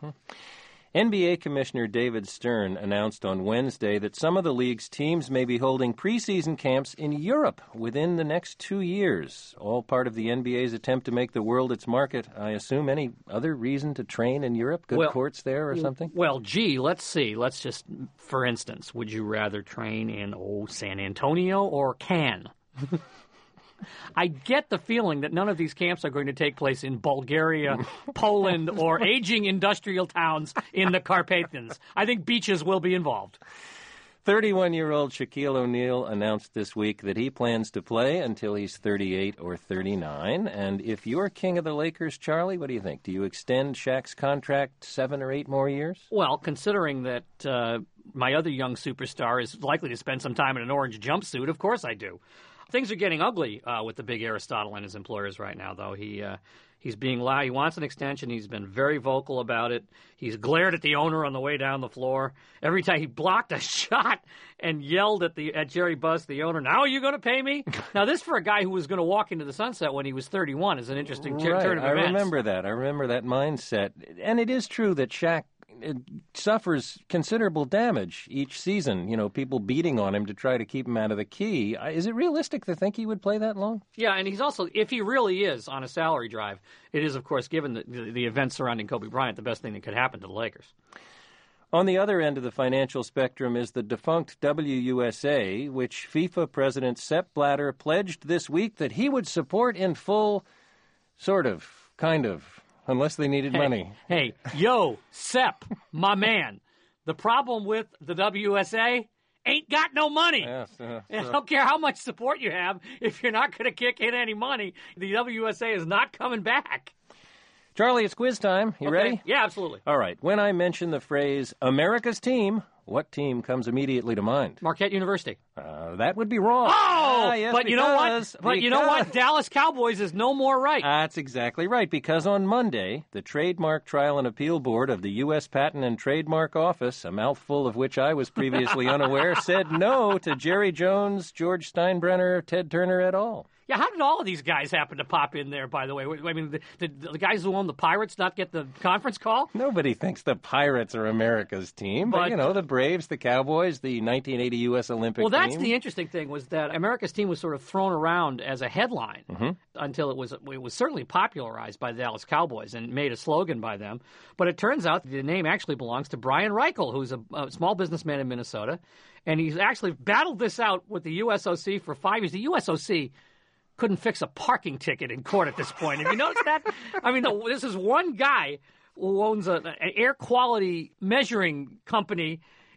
NBA Commissioner David Stern announced on Wednesday that some of the league's teams may be holding preseason camps in Europe within the next 2 years, all part of the NBA's attempt to make the world its market. I assume any other reason to train in Europe? Good courts there or something? Well, let's see. Let's just, for instance, would you rather train in, San Antonio or Cannes? I get the feeling that none of these camps are going to take place in Bulgaria, Poland, or aging industrial towns in the Carpathians. I think beaches will be involved. 31-year-old Shaquille O'Neal announced this week that he plans to play until he's 38 or 39. And if you're king of the Lakers, Charlie, what do you think? Do you extend Shaq's contract 7 or 8 more years? Well, considering that my other young superstar is likely to spend some time in an orange jumpsuit, of course I do. Things are getting ugly with the big Aristotle and his employers right now, though. He's being loud. He wants an extension. He's been very vocal about it. He's glared at the owner on the way down the floor. Every time he blocked a shot and yelled at Jerry Buss, the owner, "Now are you going to pay me?" Now, this for a guy who was going to walk into the sunset when he was 31 is an interesting turn of events. I remember that mindset. And it is true that Shaq suffers considerable damage each season, people beating on him to try to keep him out of the key. Is it realistic to think he would play that long? Yeah, and he's also, if he really is on a salary drive, it is, of course, given the events surrounding Kobe Bryant, the best thing that could happen to the Lakers. On the other end of the financial spectrum is the defunct WUSA, which FIFA President Sepp Blatter pledged this week that he would support in full, kind of, unless they needed money. Hey, Sepp, my man. The problem with the WSA ain't got no money. Yes, I don't care how much support you have. If you're not going to kick in any money, the WSA is not coming back. Charlie, it's quiz time. You ready? Yeah, absolutely. All right. When I mention the phrase America's team, what team comes immediately to mind? Marquette University. That would be wrong. Oh! Yes, but you know what? You know what? Dallas Cowboys is no more right. That's exactly right, because on Monday, the Trademark Trial and Appeal Board of the U.S. Patent and Trademark Office, a mouthful of which I was previously unaware, said no to Jerry Jones, George Steinbrenner, Ted Turner et al. Yeah, how did all of these guys happen to pop in there, by the way? I mean, did the guys who own the Pirates not get the conference call? Nobody thinks the Pirates are America's team, but the Braves, the Cowboys, the 1980 U.S. Olympic team. Well, that's the interesting thing, was that America's team was sort of thrown around as a headline until it was certainly popularized by the Dallas Cowboys and made a slogan by them. But it turns out the name actually belongs to Brian Reichel, who's a small businessman in Minnesota, and he's actually battled this out with the USOC for 5 years. The USOC couldn't fix a parking ticket in court at this point. Have you noticed that? I mean, this is one guy who owns an air quality measuring company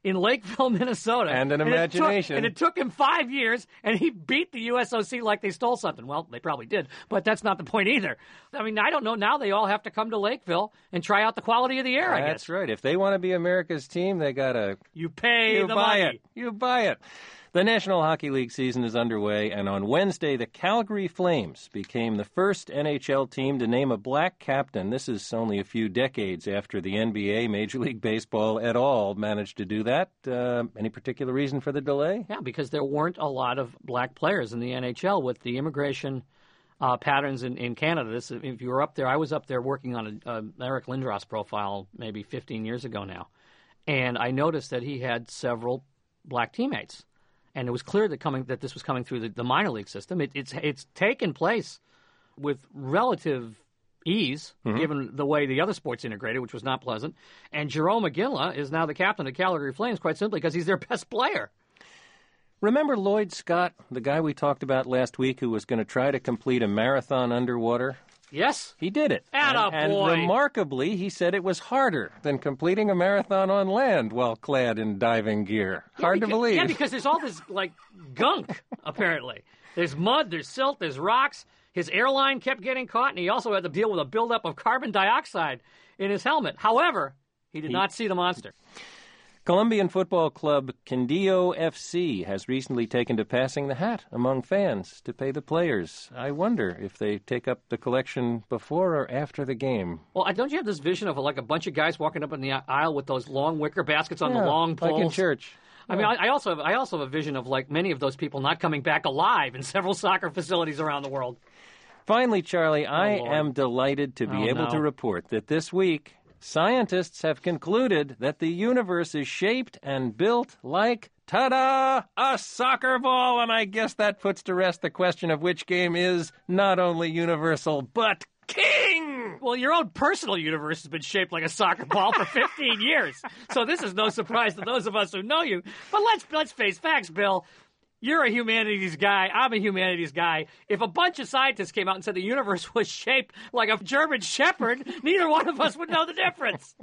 in Lakeville, Minnesota. And an imagination. And it took him 5 years, and he beat the USOC like they stole something. Well, they probably did, but that's not the point either. I mean, I don't know. Now they all have to come to Lakeville and try out the quality of the air, I guess. That's right. If they want to be America's team, they got to... You pay the buy money. You buy it. The National Hockey League season is underway, and on Wednesday, the Calgary Flames became the first NHL team to name a black captain. This is only a few decades after the NBA, Major League Baseball et al. Managed to do that. Any particular reason for the delay? Yeah, because there weren't a lot of black players in the NHL with the immigration patterns in Canada. If you were up there, I was up there working on an Eric Lindros profile maybe 15 years ago now, and I noticed that he had several black teammates. And it was clear that this was coming through the minor league system. It's taken place with relative ease, given the way the other sports integrated, which was not pleasant. And Jarome Iginla is now the captain of the Calgary Flames, quite simply because he's their best player. Remember Lloyd Scott, the guy we talked about last week who was going to try to complete a marathon underwater? Yes. He did it. And remarkably, he said it was harder than completing a marathon on land while clad in diving gear. Hard to believe. Yeah, because there's all this, gunk, apparently. There's mud, there's silt, there's rocks. His airline kept getting caught, and he also had to deal with a buildup of carbon dioxide in his helmet. However, he did not see the monster. Colombian football club Quindío FC has recently taken to passing the hat among fans to pay the players. I wonder if they take up the collection before or after the game. Well, don't you have this vision of a bunch of guys walking up in the aisle with those long wicker baskets on the long poles? Like in church. I mean, I also have a vision of many of those people not coming back alive in several soccer facilities around the world. Finally, Charlie, I am delighted to be able to report that this week scientists have concluded that the universe is shaped and built like, ta-da, a soccer ball. And I guess that puts to rest the question of which game is not only universal, but king. Well, your own personal universe has been shaped like a soccer ball for 15 years. So this is no surprise to those of us who know you. But let's face facts, Bill. You're a humanities guy. I'm a humanities guy. If a bunch of scientists came out and said the universe was shaped like a German shepherd, neither one of us would know the difference.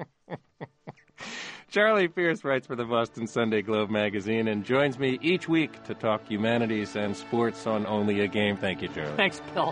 Charlie Pierce writes for the Boston Sunday Globe magazine and joins me each week to talk humanities and sports on Only a Game. Thank you, Charlie. Thanks, Bill.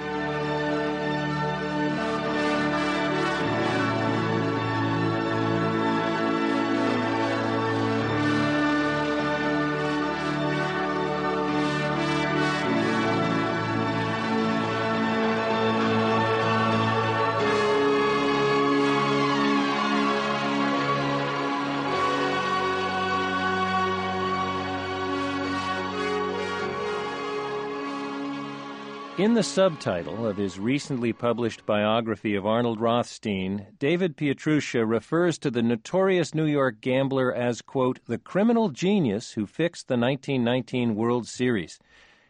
In the subtitle of his recently published biography of Arnold Rothstein, David Pietrusza refers to the notorious New York gambler as, quote, the criminal genius who fixed the 1919 World Series.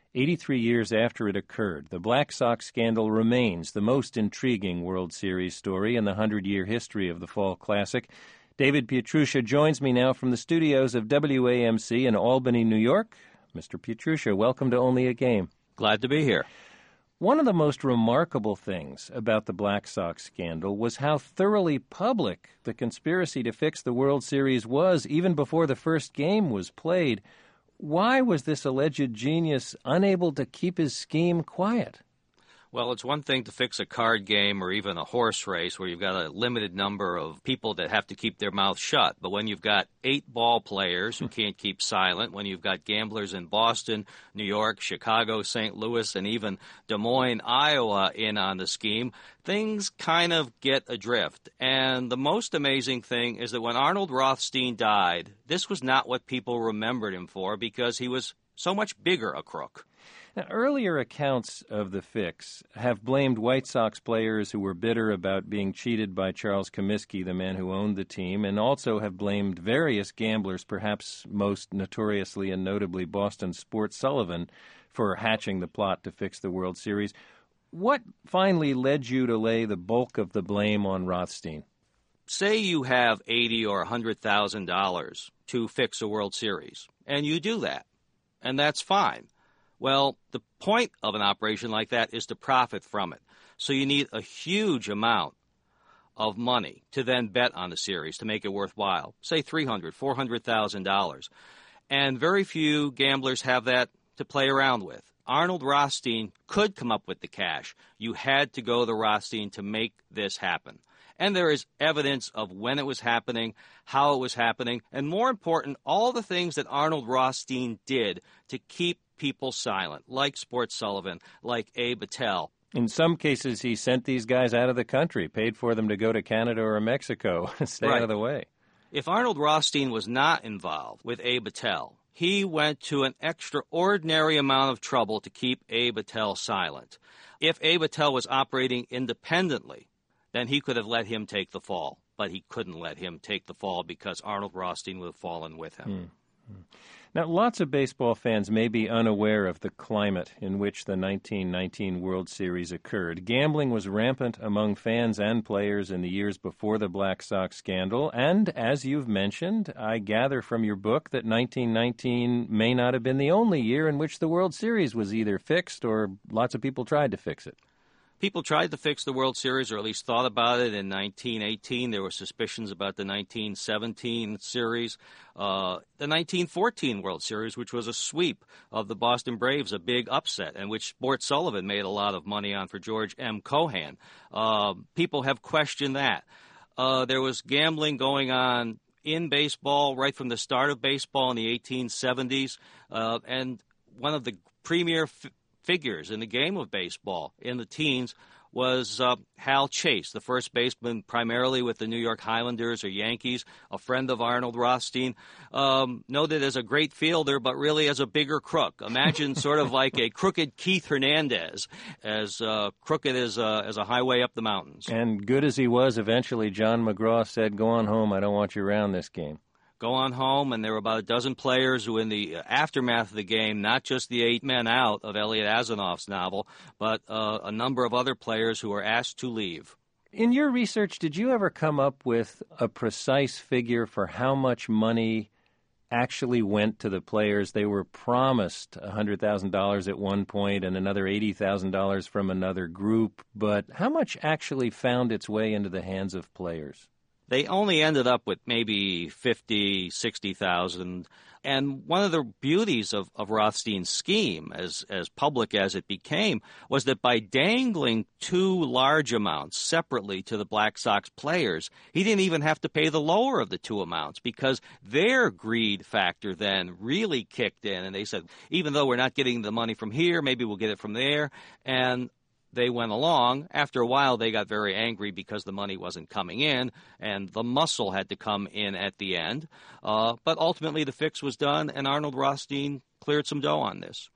83 years after it occurred, the Black Sox scandal remains the most intriguing World Series story in the 100-year history of the Fall Classic. David Pietrusza joins me now from the studios of WAMC in Albany, New York. Mr. Pietrusza, welcome to Only a Game. Glad to be here. One of the most remarkable things about the Black Sox scandal was how thoroughly public the conspiracy to fix the World Series was even before the first game was played. Why was this alleged genius unable to keep his scheme quiet? Well, it's one thing to fix a card game or even a horse race where you've got a limited number of people that have to keep their mouth shut. But when you've got 8 ball players who can't keep silent, when you've got gamblers in Boston, New York, Chicago, St. Louis, and even Des Moines, Iowa in on the scheme, things kind of get adrift. And the most amazing thing is that when Arnold Rothstein died, this was not what people remembered him for because he was so much bigger a crook. Now, earlier accounts of the fix have blamed White Sox players who were bitter about being cheated by Charles Comiskey, the man who owned the team, and also have blamed various gamblers, perhaps most notoriously and notably Boston Sports Sullivan, for hatching the plot to fix the World Series. What finally led you to lay the bulk of the blame on Rothstein? Say you have $80,000 or $100,000 to fix a World Series, and you do that, and that's fine. Well, the point of an operation like that is to profit from it. So you need a huge amount of money to then bet on the series to make it worthwhile, say $300,000, $400,000. And very few gamblers have that to play around with. Arnold Rothstein could come up with the cash. You had to go to Rothstein to make this happen. And there is evidence of when it was happening, how it was happening, and more important, all the things that Arnold Rothstein did to keep people silent, like Sports Sullivan, like Abe Attell. In some cases, he sent these guys out of the country, paid for them to go to Canada or Mexico, stay out of the way. If Arnold Rothstein was not involved with Abe Attell, he went to an extraordinary amount of trouble to keep Abe Attell silent. If Abe Attell was operating independently, then he could have let him take the fall. But he couldn't let him take the fall because Arnold Rothstein would have fallen with him. Now, lots of baseball fans may be unaware of the climate in which the 1919 World Series occurred. Gambling was rampant among fans and players in the years before the Black Sox scandal, and as you've mentioned, I gather from your book that 1919 may not have been the only year in which the World Series was either fixed or lots of people tried to fix it. People tried to fix the World Series, or at least thought about it in 1918. There were suspicions about the 1917 series. The 1914 World Series, which was a sweep of the Boston Braves, a big upset, and which Sports Sullivan made a lot of money on for George M. Cohan. People have questioned that. There was gambling going on in baseball right from the start of baseball in the 1870s, and one of the premier figures in the game of baseball in the teens was Hal Chase, the first baseman primarily with the New York Highlanders or Yankees, a friend of Arnold Rothstein, noted as a great fielder, but really as a bigger crook. Imagine sort of like a crooked Keith Hernandez, as crooked as a highway up the mountains. And good as he was, eventually John McGraw said, "Go on home, I don't want you around this game." Go on home, and there were about a dozen players who, in the aftermath of the game, not just the 8 men out of Elliot Asanoff's novel, but a number of other players who were asked to leave. In your research, did you ever come up with a precise figure for how much money actually went to the players? They were promised $100,000 at one point and another $80,000 from another group, but how much actually found its way into the hands of players? They only ended up with maybe 50, 60,000. And one of the beauties of Rothstein's scheme, as public as it became, was that by dangling 2 large amounts separately to the Black Sox players, he didn't even have to pay the lower of the 2 amounts because their greed factor then really kicked in. And they said, even though we're not getting the money from here, maybe we'll get it from there. And they went along. After a while, they got very angry because the money wasn't coming in, and the muscle had to come in at the end. But ultimately, the fix was done, and Arnold Rothstein cleared some dough on this.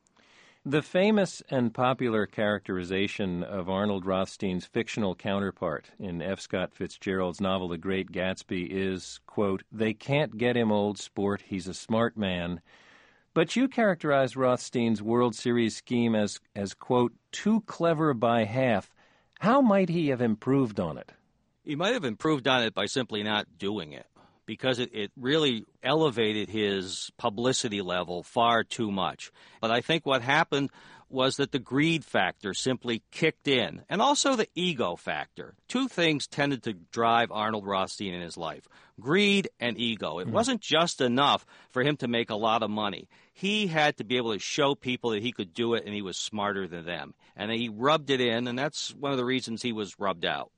The famous and popular characterization of Arnold Rothstein's fictional counterpart in F. Scott Fitzgerald's novel The Great Gatsby is, quote, "They can't get him, old sport, he's a smart man." But you characterize Rothstein's World Series scheme as, quote, "too clever by half." How might he have improved on it? He might have improved on it by simply not doing it, because it really elevated his publicity level far too much. But I think what happened was that the greed factor simply kicked in, and also the ego factor. 2 things tended to drive Arnold Rothstein in his life: greed and ego. It wasn't just enough for him to make a lot of money. He had to be able to show people that he could do it and he was smarter than them. And he rubbed it in, and that's one of the reasons he was rubbed out.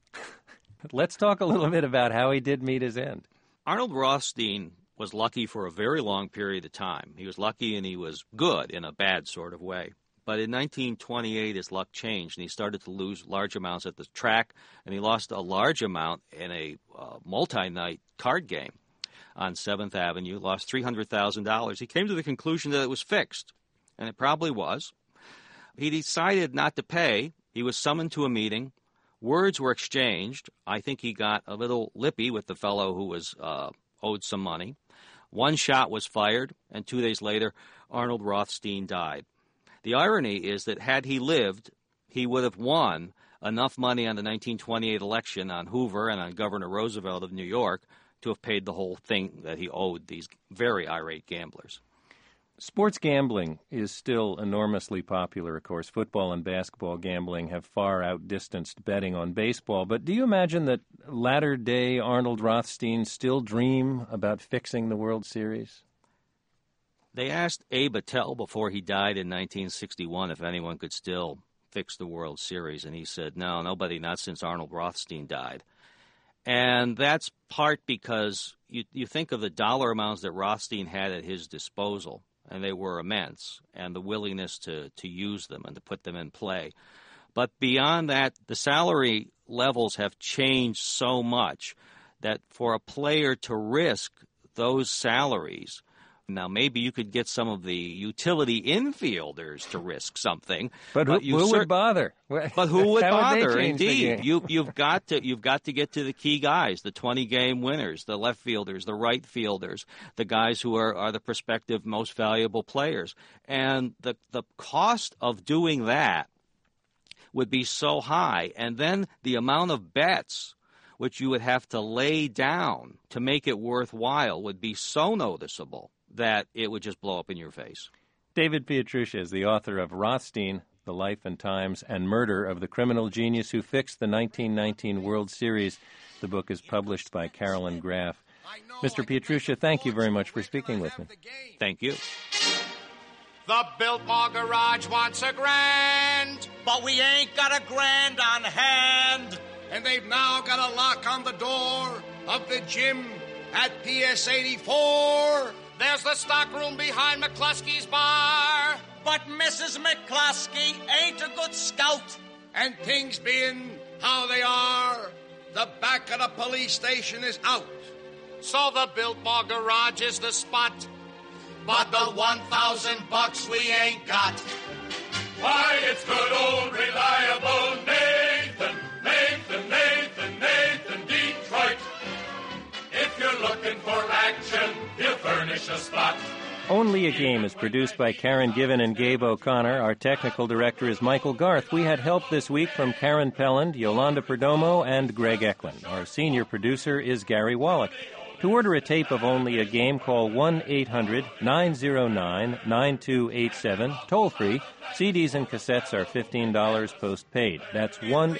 Let's talk a little bit about how he did meet his end. Arnold Rothstein was lucky for a very long period of time. He was lucky and he was good in a bad sort of way. But in 1928, his luck changed, and he started to lose large amounts at the track, and he lost a large amount in a multi-night card game on 7th Avenue, lost $300,000. He came to the conclusion that it was fixed, and it probably was. He decided not to pay. He was summoned to a meeting. Words were exchanged. I think he got a little lippy with the fellow who was owed some money. 1 shot was fired, and 2 days later, Arnold Rothstein died. The irony is that had he lived, he would have won enough money on the 1928 election on Hoover and on Governor Roosevelt of New York to have paid the whole thing that he owed these very irate gamblers. Sports gambling is still enormously popular, of course. Football and basketball gambling have far outdistanced betting on baseball. But do you imagine that latter-day Arnold Rothstein still dream about fixing the World Series? They asked Abe Attell before he died in 1961 if anyone could still fix the World Series, and he said, no, nobody, not since Arnold Rothstein died. And that's part because you think of the dollar amounts that Rothstein had at his disposal, and they were immense, and the willingness to use them and to put them in play. But beyond that, the salary levels have changed so much that for a player to risk those salaries, now maybe you could get some of the utility infielders to risk something, but who would bother? But who would bother? Indeed, you've got to get to the key guys, the 20-game winners, the left fielders, the right fielders, the guys who are the prospective most valuable players, and the cost of doing that would be so high, and then the amount of bets which you would have to lay down to make it worthwhile would be so noticeable that it would just blow up in your face. David Pietrusza is the author of Rothstein, The Life and Times and Murder of the Criminal Genius Who Fixed the 1919 World Series. The book is published by Carolyn Graff. Mr. Pietrusza, thank you very much for speaking with me. Thank you. The Biltmore Garage wants a grand, but we ain't got a grand on hand. And they've now got a lock on the door of the gym at PS 84. There's the stockroom behind McCluskey's bar. But Mrs. McCluskey ain't a good scout. And things being how they are, the back of the police station is out. So the Biltmore Garage is the spot. But the $1,000 we ain't got. Why, it's good old reliable Nathan, Detroit. If you're looking for action, he'll furnish a spot. Only a Game is produced by Karen Given and Gabe O'Connor. Our technical director is Michael Garth. We had help this week from Karen Pelland, Yolanda Perdomo, and Greg Eklund. Our senior producer is Gary Wallach. To order a tape of Only a Game, call 1-800-909-9287, toll-free. CDs and cassettes are $15 postpaid. That's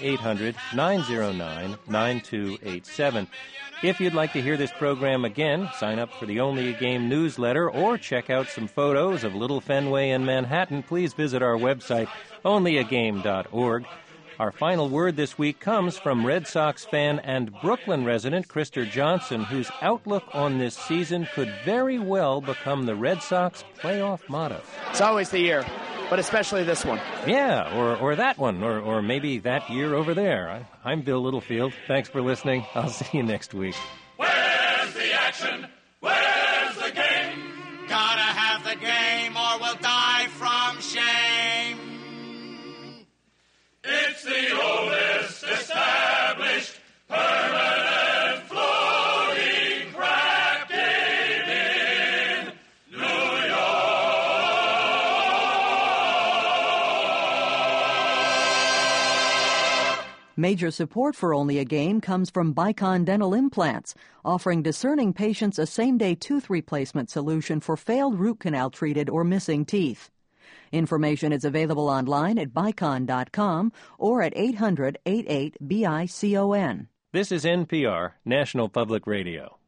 1-800-909-9287. If you'd like to hear this program again, sign up for the Only a Game newsletter or check out some photos of Little Fenway and Manhattan, please visit our website, onlyagame.org. Our final word this week comes from Red Sox fan and Brooklyn resident Krister Johnson, whose outlook on this season could very well become the Red Sox playoff motto. It's always the year, but especially this one. Yeah, or that one, or maybe that year over there. I'm Bill Littlefield. Thanks for listening. I'll see you next week. Where's the action? Where's the game? Gotta have the game or we'll die from shame. It's the oldest established permanent floating crap game in New York. Major support for Only a Game comes from Bicon Dental Implants, offering discerning patients a same-day tooth replacement solution for failed root canal treated or missing teeth. Information is available online at Bicon.com or at 800-88-BICON. This is NPR, National Public Radio.